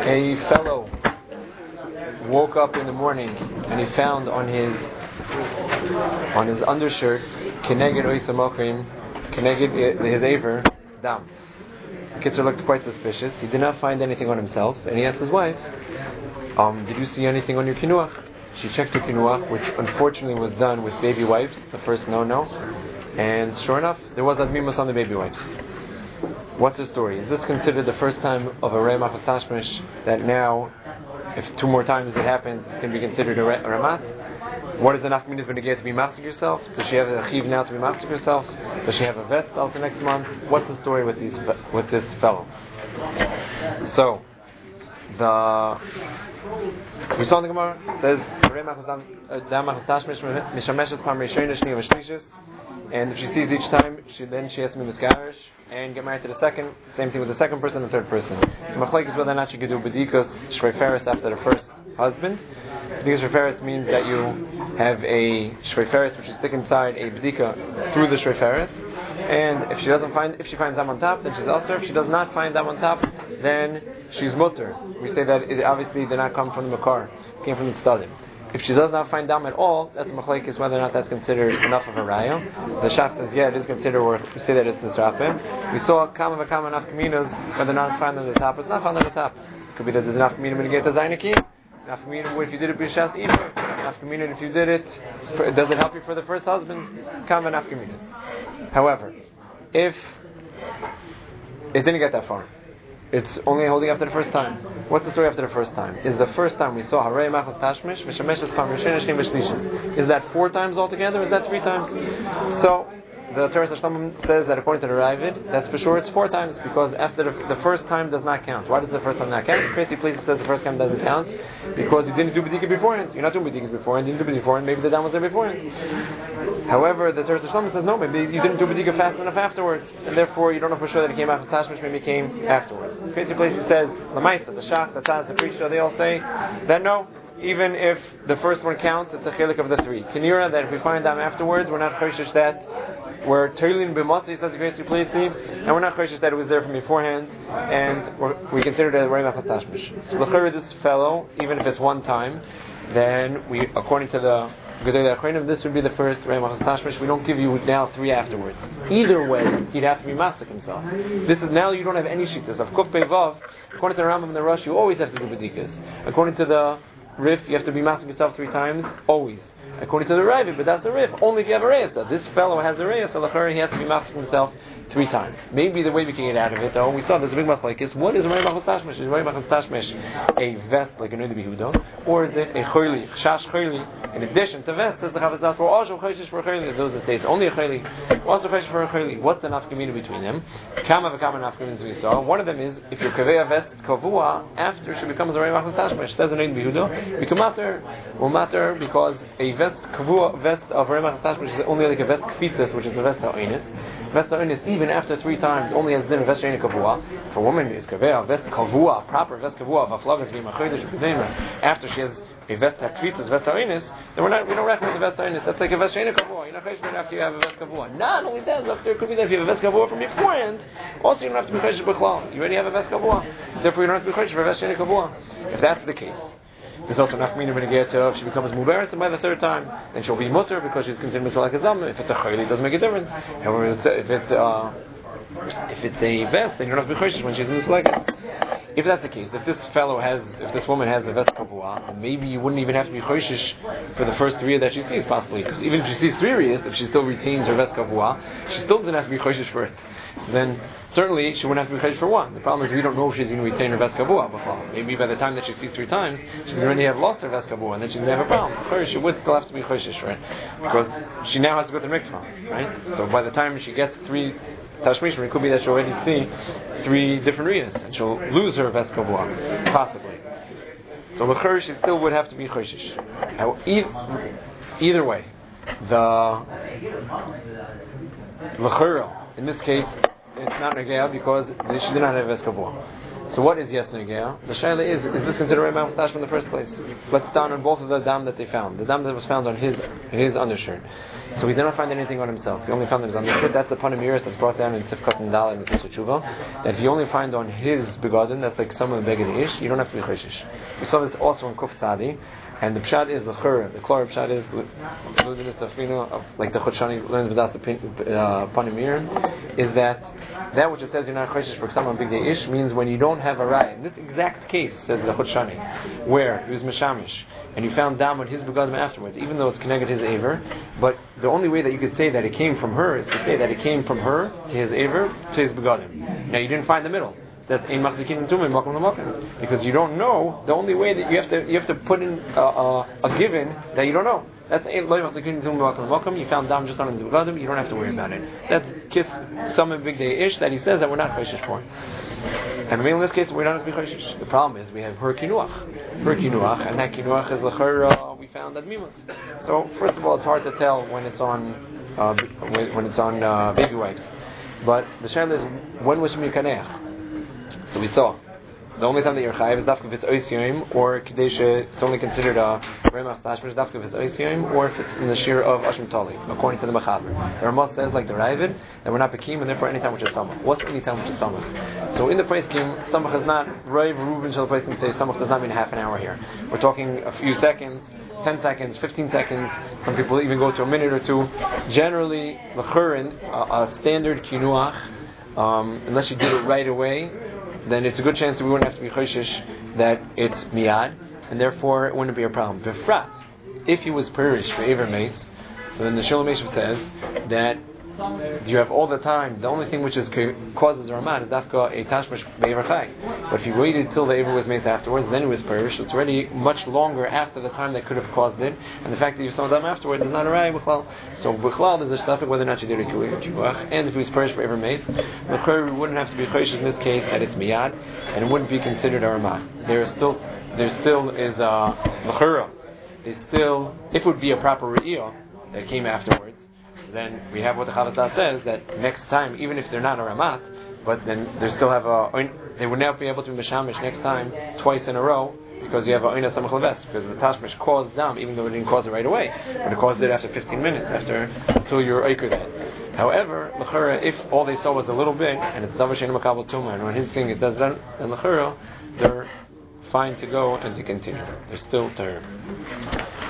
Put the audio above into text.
A fellow woke up in the morning and he found on his undershirt Keneged Oisa Mokrim, Keneged his aver, Dam. Kitzer looked quite suspicious. He did not find anything on himself, and he asked his wife, did you see anything on your kinuach? She checked her kinuach, which unfortunately was done with baby wipes, the first no-no, and sure enough, there was admimus on the baby wipes. What's the story? Is this considered the first time of a Rei Machas Tashmish that now, if two more times it happens, it's going to be considered a Ramat? What is the nafkaminas going to get to be machzik yourself? Does she have a chiv now to be machzik herself? Does she have a vest out the next month? What's the story with this fellow? So, we saw in the Gemara, it says, and if she sees each time, she has to be misgarish and get married to the second. Same thing with the second person and the third person. So machlek is whether or not she could do bedikas shreiferis after the first husband. Bedikas shreiferis means that you have a shreiferis which is stick inside a bedika through the shreiferis, and if she finds them on top, then she's also. If she does not find them on top, then she's mutter. We say that it obviously did not come from the makar, it came from the stadim. If she does not find dam at all, that's machlekes whether or not that's considered enough of a raya. The Shach says, yeah, it is considered, or we say that it's nisrapim. We saw kama v'kama nafkaminas, whether or not it's found on the top, it's not found on the top. It could be that there's nafkamina when you get the zainaki, nafkamina if you did it b'shas iver, nafkamina if you did it, does it help you for the first husband? Kama nafkaminas. However, if it didn't get that far, it's only holding after the first time. What's the story after the first time? Is the first time we saw Harei Machas Tashmish V'Shemeshes Pam Rishon Shneim V'Shlishis? Is that 4 times altogether, or is that 3 times? So the Torah Shlomo says that according to the Ravid, that's for sure it's 4 times, because after the first time does not count. Why does the first time not count? Crazy place says the first time doesn't count because you didn't do bedika beforehand. You're not doing bedikas beforehand. You didn't do bedika beforehand. Maybe the dam was there beforehand. However, the Torah Shlomo says no. Maybe you didn't do bedika fast enough afterwards, and therefore you don't know for sure that it came after Tashmish. Maybe it came afterwards. Crazy place says Lamaisa, the Shach, the Taz, the Krisha. They all say that no. Even if the first one counts, it's a chilik of the 3. Kinira, that if we find them afterwards, we're not choshish that we're Teilin b'matzah, says the Grace Replacing, and we're not choshish that it was there from beforehand, and we consider it a Rei Machas Tashmish. So l'chayr, this fellow, even if it's 1 time, then we, according to the Gedolei Achronim, this would be the first Rei Machas Tashmish. We don't give you now 3 afterwards. Either way, he'd have to be masik himself. This is now you don't have any shittas. Of Kuf Peivav, according to the Rambam and the Rosh, you always have to do bedikas. According to the Rif, you have to be masking yourself 3 times, always. According to the Ravi, but that's the Rif, only if you have a Reisa. This fellow has a Reisa, so he has to be masking himself 3 times. Maybe the way we can get out of it, though, we saw there's a big machlekes. What is Rei Machas Tashmish? Is Rei Machas Tashmish a vest like a Nudi Behuda? Or is it a Chayli, Chash Chayli, in addition to vest, says the Chavaz or also Chayshish for a Chayli, those that say it's only a Chayli, also Chayshish for a Chayli. What's the nafkamina between them? Kama v'kama nafkaminas we saw. One of them is, if you kaveh a vest kavua, after she becomes a Rei Machas Tashmish, says a Nudi Behuda, we can will matter because a vest kavua, vest of Rei Machas Tashmish is only like a vest kfitzas, which is a vest ha'onis. Vest ha'onis, even after 3 times, only has been a vest she'ein kavua. For a woman, is kaveh a vest kavua, proper vest kavua, of a flagas v'imachaydish v'kedema, after she has a vest ha'kfitzas, vest ha'onis, then we don't recognize the vest ha'onis. That's like a vest she'ein kavua. You're not chayshit after you have a vest kavua. Not only that, after it could be that if you have a vest kavua from beforehand, also you don't have to be chayshit b'chlal. You already have a vest kavua. Therefore, you don't have to be chayshit for a vest she'ein kavua. If that's the case, there's also nafkamina when you get to if she becomes mubarak, and by the 3rd time, then she'll be mutter because she's considered mitzvah like a zam. If it's a chayli, it doesn't make a difference. However, if it's a vest, then you don't have to be choshish when she's mitzvah like it. If that's the case, if this woman has a vest kavua, maybe you wouldn't even have to be choshish for the first 3 that she sees, possibly, because even if she sees 3 riyas, if she still retains her vest kavua, she still doesn't have to be choshish for it. So then, certainly, she wouldn't have to be choshish for 1. The problem is we don't know if she's going to retain her vest kavua before. Maybe by the time that she sees 3 times, she's going to already have lost her vest kavua, and then she's going to have a problem. Of course, she would still have to be choshish, right? Because she now has to go to the mikvah, right? So by the time she gets 3 tashmish, it could be that she'll already see 3 different riyas, and she'll lose her vest kavua, possibly. So l'chur, she still would have to be choshish. Either way, the l'chur, in this case, it's not negaya because she did not have vest kavua. So what is yes negea? The shaila is this considered Rema Tashma in the first place? Let's down on both of the dam that they found. The dam that was found on his undershirt. So he did not find anything on himself. He only found on his undershirt. That's the panamiris that's brought down in Sifkat and Dal and the Pesach Tshuva. That if you only find on his begadim, that's like some of the beged ish, you don't have to be choshish. We saw this also in Kuf Tzadi. And the pshat is the chur. The klor pshat is like the Chotshani learns without the panimir, is that which it says you're not choshish for example on big day ish means when you don't have a raya. In this exact case, says the Chotshani, where he was meshamish and you found dam on his begadim afterwards, even though it's connected his aver, but the only way that you could say that it came from her is to say that it came from her to his aver to his begadim. Now you didn't find the middle. That's in machzikin tumim makom l'makom, because you don't know. The only way that you have to put in a given that you don't know. That's loy machzikin tumim makom l'makom. You found dam just on his begadim. You don't have to worry about it. That's kiss some big day ish that he says that we're not choshish for. And in this case we don't have to be choshish. The problem is we have her kinuach, and that kinuach is l'chera. We found that mimus. So first of all, it's hard to tell when it's on baby wipes. But the shaila is when was she mikanech? So we saw the only time that you're chayiv is dafka if it's oisiyim, or kadesha it's only considered a remach tashmish dafka if it's oisiyim, or if it's in the shir of ashim tali, according to the mechaber. The Ramah says like the Ravid that we're not bekim, and therefore any time which is samach. What's any time which is samach? So in the place scheme, samach is not raiv reuven shel place can say samach does not mean half an hour here. We're talking a few seconds. 10 seconds, 15 seconds, some people even go to a minute or two. Generally, l'churin, a standard kinuach, unless you did it right away, then it's a good chance that we wouldn't have to be choshish that it's miyad, and therefore it wouldn't be a problem. Befrat, if he was perish for Aver Mace, so then the Shalom Meshav says that you have all the time, the only thing which causes a ramat is dafka a tashmish be'aver chai. But if you waited till the Aver was made afterwards, then it was perish, it's already much longer after the time that could have caused it, and the fact that you saw them afterwards is not a raya b'chlal. So b'chlal there's a stuff whether or not you did a kinuach, and if it was perish for Aver Mace, the we wouldn't have to be choshish in this case that it's miyad, and it wouldn't be considered a ramat. There still is a l'chura. If it would be a proper re'iyah that came afterwards, then we have what the Chavazah says, that next time, even if they're not a ramat, but then they still have they would now be able to be meshamish next time, twice in a row, because you have a oina samach leves, because the tashmish caused dam, even though it didn't cause it right away, but it caused it after 15 minutes, until you're oiker that. However, l'chura, if all they saw was a little bit, and it's davar shein makabel tuma, and when his thing it does that, then l'chura, they're fine to go and to continue. They're still to